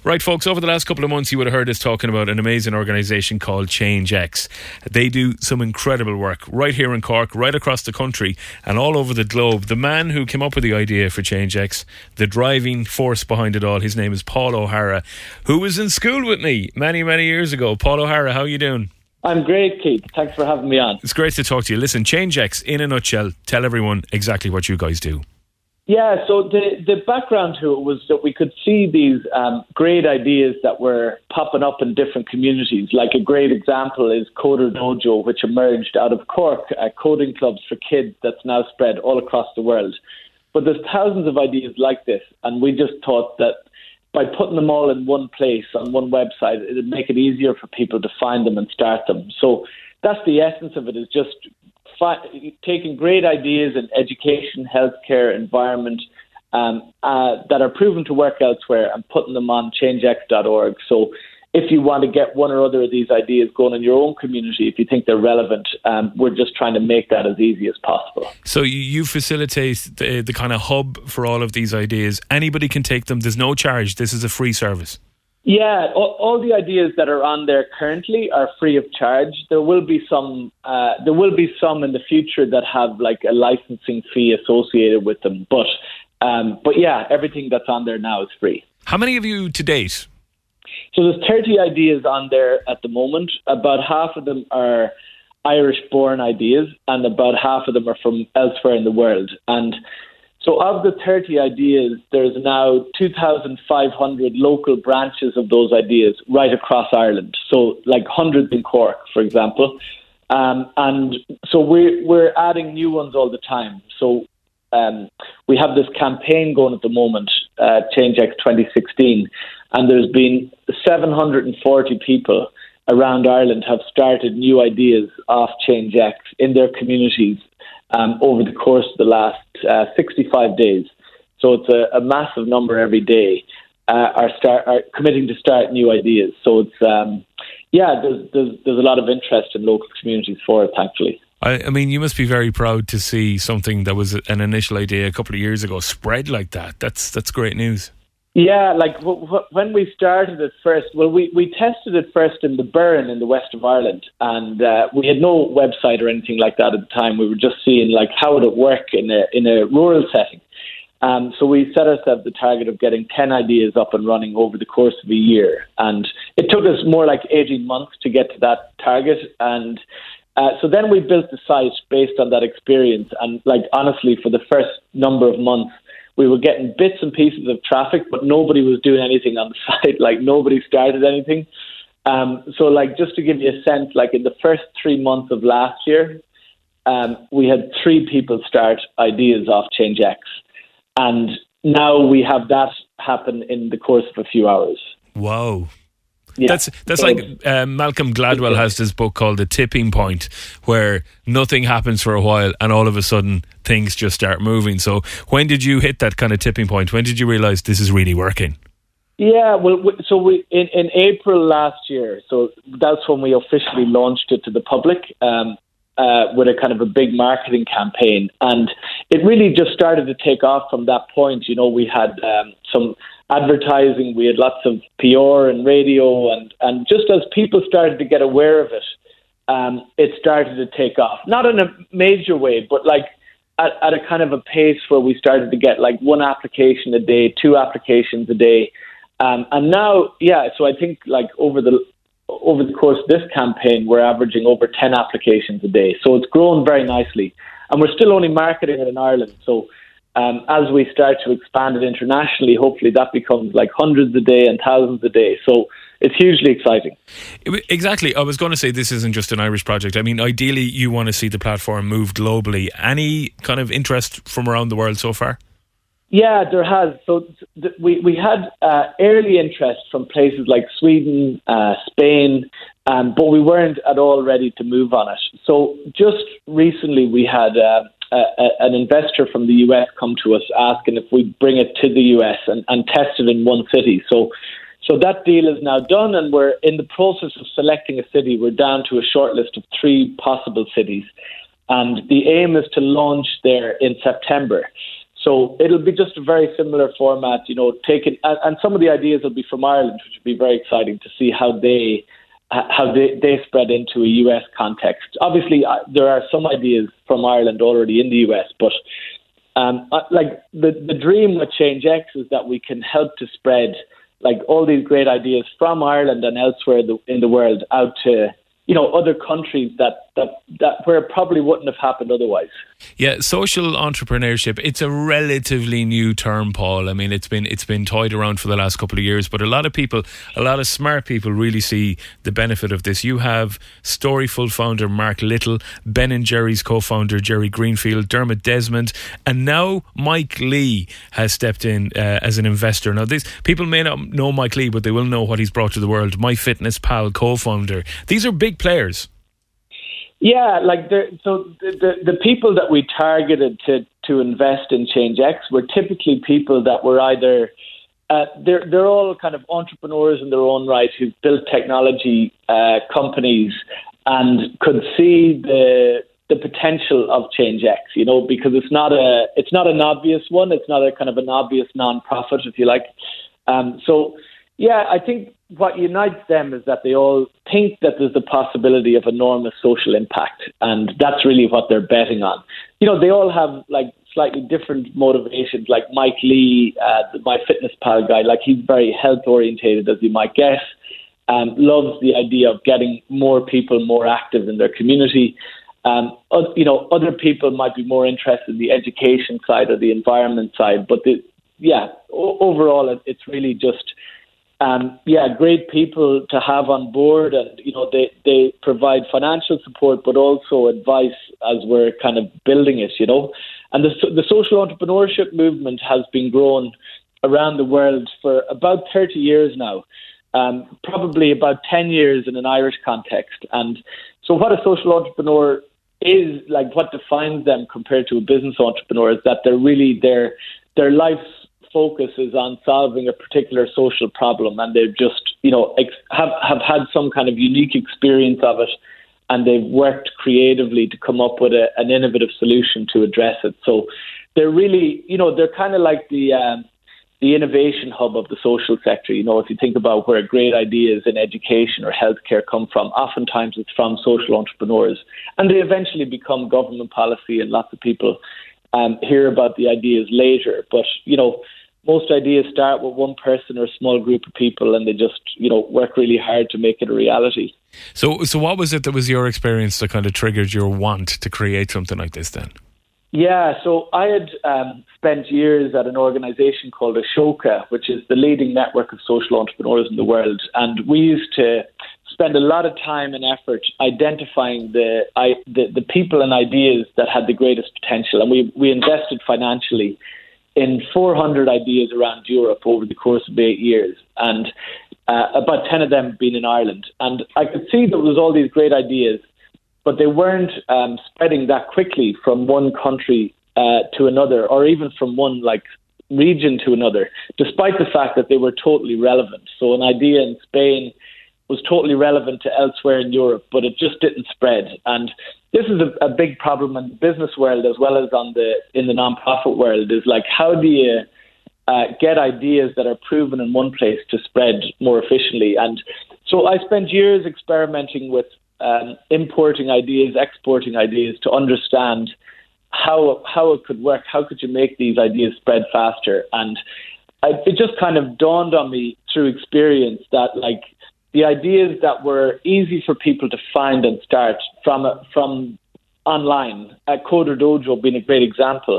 Right, folks, over the last couple of months you would have heard us talking about an amazing organisation called ChangeX. They do some incredible work right here in Cork, right across the country and all over the globe. The man who came up with the idea for ChangeX, the driving force behind it all, his name is Paul O'Hara, who was in school with me many, many years ago. Paul O'Hara, how are you doing? I'm great, Keith. Thanks for having me on. It's great to talk to you. Listen, ChangeX, in a nutshell, tell everyone exactly what you guys do. Yeah, so the background to it was that we could see these great ideas that were popping up in different communities. Like a great example is Coder Dojo, which emerged out of Cork, coding clubs for kids that's now spread all across the world. But there's thousands of ideas like this, and we just thought that by putting them all in one place on one website, it would make it easier for people to find them and start them. So that's the essence of it, is just taking great ideas in education, healthcare, environment that are proven to work elsewhere and putting them on changex.org. So if you want to get one or other of these ideas going in your own community, if you think they're relevant, we're just trying to make that as easy as possible. So you facilitate the kind of hub for all of these ideas. Anybody can take them. There's no charge. This is a free service. Yeah, all the ideas that are on there currently are free of charge. There will be some in the future that have like a licensing fee associated with them. But yeah, everything that's on there now is free. How many of you to date? So there's 30 ideas on there at the moment. About half of them are Irish-born ideas, and about half of them are from elsewhere in the world. And so of the 30 ideas, there's now 2,500 local branches of those ideas right across Ireland. So like hundreds in Cork, for example. And so we're adding new ones all the time. So we have this campaign going at the moment, ChangeX 2016, and there's been 740 people around Ireland have started new ideas off ChangeX in their communities over the course of the last 65 days. So it's a massive number every day are committing to start new ideas. So it's there's a lot of interest in local communities for it, thankfully. I mean, you must be very proud to see something that was an initial idea a couple of years ago spread like that. That's great news. Yeah, like when we started it first, we tested it first in the Burren in the west of Ireland, and we had no website or anything like that at the time. We were just seeing like how would it work in a rural setting. So we set ourselves the target of getting 10 ideas up and running over the course of a year, and it took us more like 18 months to get to that target. And so then we built the site based on that experience, and like honestly, for the first number of months, we were getting bits and pieces of traffic, but nobody was doing anything on the site. Like nobody started anything. So like just to give you a sense, like in the first 3 months of last year, we had 3 people start ideas off ChangeX. And now we have that happen in the course of a few hours. Wow. Yeah. That's like Malcolm Gladwell has this book called The Tipping Point, where nothing happens for a while and all of a sudden things just start moving. So when did you hit that kind of tipping point? When did you realise this is really working? Yeah, well, so we in April last year, so that's when we officially launched it to the public with a kind of a big marketing campaign. And it really just started to take off from that point. You know, we had some advertising, we had lots of PR and radio, and just as people started to get aware of it, it started to take off. Not in a major way, but like at a kind of a pace where we started to get like 1 application a day, 2 applications a day. And now, so I think like over the course of this campaign, we're averaging over 10 applications a day. So it's grown very nicely. And we're still only marketing it in Ireland. So as we start to expand it internationally, hopefully that becomes like hundreds a day and thousands a day. So it's hugely exciting. Exactly. I was going to say this isn't just an Irish project. I mean, ideally you want to see the platform move globally. Any kind of interest from around the world so far? Yeah, there has. So we had early interest from places like Sweden, Spain, but we weren't at all ready to move on it. So just recently we had an investor from the US come to us asking if we bring it to the US and test it in one city. So that deal is now done, and we're in the process of selecting a city. We're down to a short list of 3 possible cities, and the aim is to launch there in September. So it'll be just a very similar format, taken, and some of the ideas will be from Ireland, which will be very exciting to see how they spread into a US context. Obviously, there are some ideas from Ireland already in the US, but like the dream with ChangeX is that we can help to spread like all these great ideas from Ireland and elsewhere in the world out to other countries that where it probably wouldn't have happened otherwise. Yeah, social entrepreneurship, it's a relatively new term, Paul. I mean, it's been toyed around for the last couple of years, but a lot of smart people really see the benefit of this. You have Storyful founder Mark Little, Ben & Jerry's co-founder Jerry Greenfield, Dermot Desmond, and now Mike Lee has stepped in as an investor. Now, these people may not know Mike Lee, but they will know what he's brought to the world. MyFitnessPal co-founder. These are big players. Yeah, like the people that we targeted to invest in ChangeX were typically people that were either they're all kind of entrepreneurs in their own right who've built technology companies and could see the potential of ChangeX, because it's not an obvious one. It's not a kind of an obvious non-profit, if you like. So yeah, I think what unites them is that they all think that there's the possibility of enormous social impact, and that's really what they're betting on. They all have like slightly different motivations. Like Mike Lee, the MyFitnessPal guy, like he's very health orientated, as you might guess. Loves the idea of getting more people more active in their community. Other people might be more interested in the education side or the environment side, but overall, it's really just. Great people to have on board, and they provide financial support, but also advice as we're kind of building it. And the social entrepreneurship movement has been grown around the world for about 30 years now, probably about 10 years in an Irish context. And so, what a social entrepreneur is, like, what defines them compared to a business entrepreneur, is that they're really their life's focus is on solving a particular social problem, and they've just have had some kind of unique experience of it, and they've worked creatively to come up with an innovative solution to address it. So they're really they're kind of like the innovation hub of the social sector. If you think about where great ideas in education or healthcare come from, oftentimes it's from social entrepreneurs, and they eventually become government policy, and lots of people hear about the ideas later. But most ideas start with one person or a small group of people, and they just, work really hard to make it a reality. So what was it that was your experience that kind of triggered your want to create something like this then? Yeah, so I had spent years at an organisation called Ashoka, which is the leading network of social entrepreneurs in the world. And we used to spend a lot of time and effort identifying the people and ideas that had the greatest potential. And we invested financially in 400 ideas around Europe over the course of 8 years, and about 10 of them being in Ireland. And I could see there was all these great ideas, but they weren't spreading that quickly from one country to another, or even from one region to another, despite the fact that they were totally relevant. So an idea in Spain was totally relevant to elsewhere in Europe, but it just didn't spread. And this is a big problem in the business world as well as in the non-profit world, is like, how do you get ideas that are proven in one place to spread more efficiently? And so I spent years experimenting with importing ideas, exporting ideas to understand how it could work. How could you make these ideas spread faster? And it just kind of dawned on me through experience that the ideas that were easy for people to find and start from online, Coder Dojo being a great example,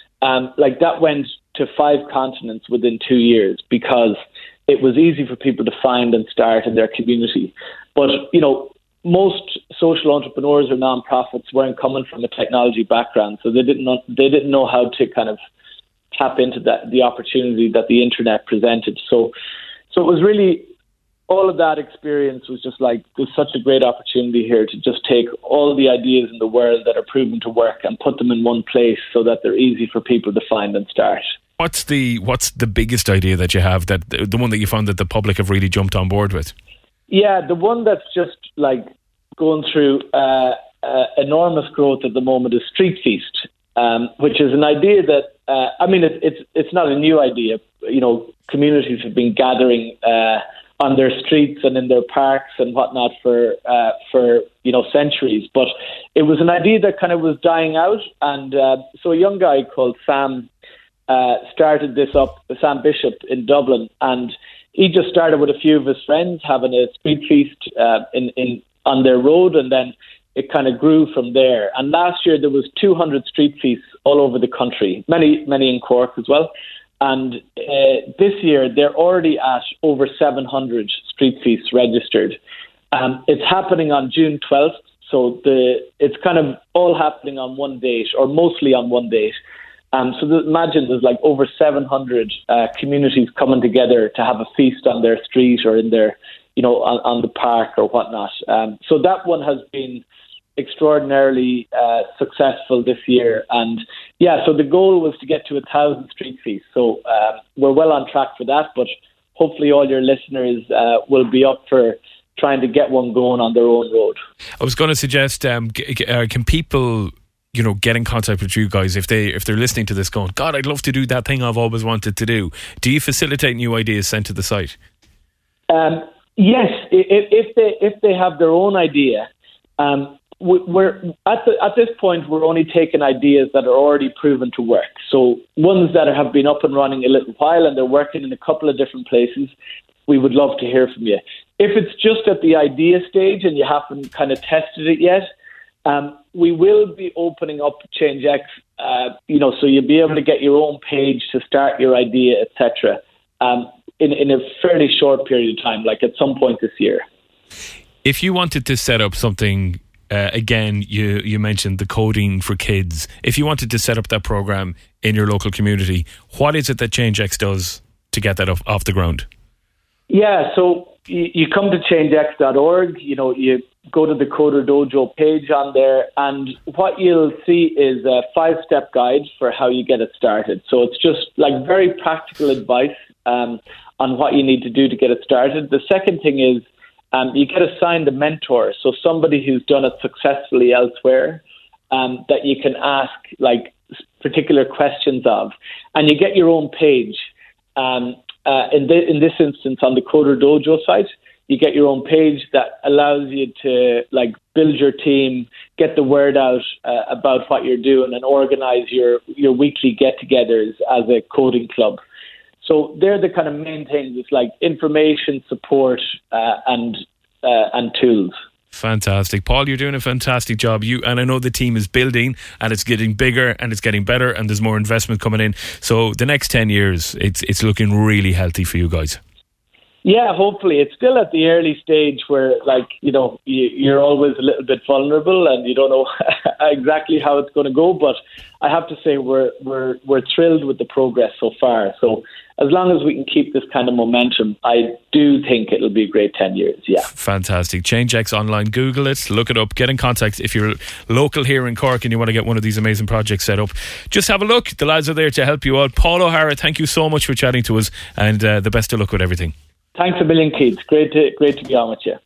that went to 5 continents within 2 years because it was easy for people to find and start in their community. But, most social entrepreneurs or non-profits weren't coming from a technology background, so they didn't know how to kind of tap into the opportunity that the internet presented. So it was really, all of that experience was just there's such a great opportunity here to just take all the ideas in the world that are proven to work and put them in one place so that they're easy for people to find and start. What's the biggest idea that you have, that the one that you found that the public have really jumped on board with? Yeah, the one that's just going through enormous growth at the moment is Street Feast. which is an idea that it's not a new idea. Communities have been gathering on their streets and in their parks and whatnot for centuries. But it was an idea that kind of was dying out, and so a young guy called Sam started this up, Sam Bishop in Dublin, and he just started with a few of his friends having a street feast on their road, and then it kind of grew from there. And last year there was 200 street feasts all over the country, many in Cork as well. And this year they're already at over 700 street feasts registered. It's happening on June 12th, so it's kind of all happening on one date, or mostly on one date. Imagine there's like over 700 communities coming together to have a feast on their street or in their, on the park or whatnot. So that one has been extraordinarily successful this year. And so the goal was to get to 1,000 street feasts. So we're well on track for that, but hopefully all your listeners will be up for trying to get one going on their own road. I was going to suggest, can people get in contact with you guys if they're listening to this going, God, I'd love to do that thing I've always wanted to do? Do you facilitate new ideas sent to the site? Yes, if they have their own idea. We're at this point we're only taking ideas that are already proven to work. So ones that have been up and running a little while and they're working in a couple of different places, we would love to hear from you. If it's just at the idea stage and you haven't kind of tested it yet, we will be opening up ChangeX, so you'll be able to get your own page to start your idea, etc. In a fairly short period of time, like at some point this year. If you wanted to set up something, again, you mentioned the Coding for Kids. If you wanted to set up that program in your local community, what is it that ChangeX does to get that off the ground? Yeah, so you come to changex.org, you go to the Coder Dojo page on there, and what you'll see is a 5-step guide for how you get it started. So it's just like very practical advice on what you need to do to get it started. The second thing is you get assigned a mentor, so somebody who's done it successfully elsewhere that you can ask like particular questions of, and you get your own page. In this instance, on the Coder Dojo site, you get your own page that allows you to like build your team, get the word out about what you're doing, and organize your weekly get-togethers as a coding club. So they're the kind of main things. It's like information, support, and tools. Fantastic. Paul, you're doing a fantastic job. And I know the team is building and it's getting bigger and it's getting better and there's more investment coming in. So the next 10 years, it's looking really healthy for you guys. Yeah, hopefully. It's still at the early stage where, you're always a little bit vulnerable and you don't know exactly how it's going to go. But I have to say we're thrilled with the progress so far. So as long as we can keep this kind of momentum, I do think it'll be a great 10 years, yeah. Fantastic. ChangeX online, Google it, look it up, get in contact. If you're local here in Cork and you want to get one of these amazing projects set up, just have a look. The lads are there to help you out. Paul O'Hara, thank you so much for chatting to us, and the best of luck with everything. Thanks a million, Keith. Great to be on with you.